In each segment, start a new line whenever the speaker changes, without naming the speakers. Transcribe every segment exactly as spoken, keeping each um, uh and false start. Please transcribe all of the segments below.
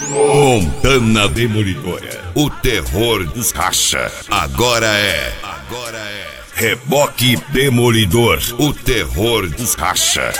Montana Demolidora, o terror dos racha. Agora é, agora é Reboque Demolidor, o terror dos racha.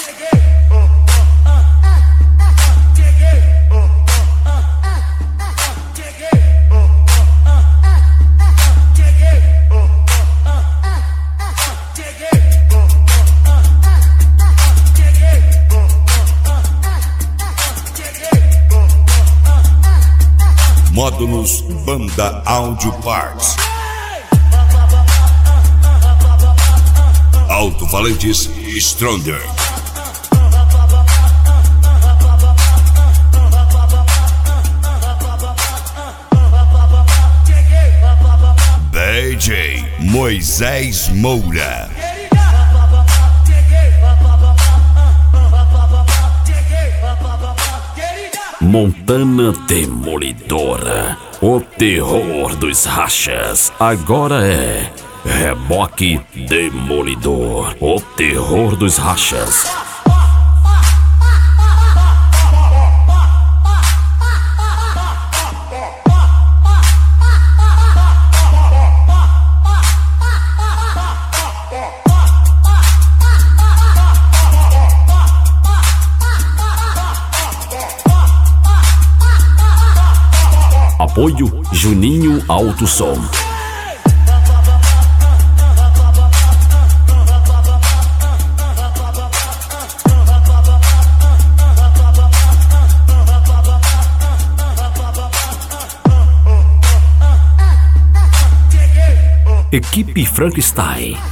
Módulos Banda Audio Parts, alto-falantes Stronger, D J Moisés Moura,
Montana Demolidora, o terror dos rachas. Agora é Reboque Demolidor, o terror dos rachas. Apoio Juninho Alto Som. Equipe Frankenstein.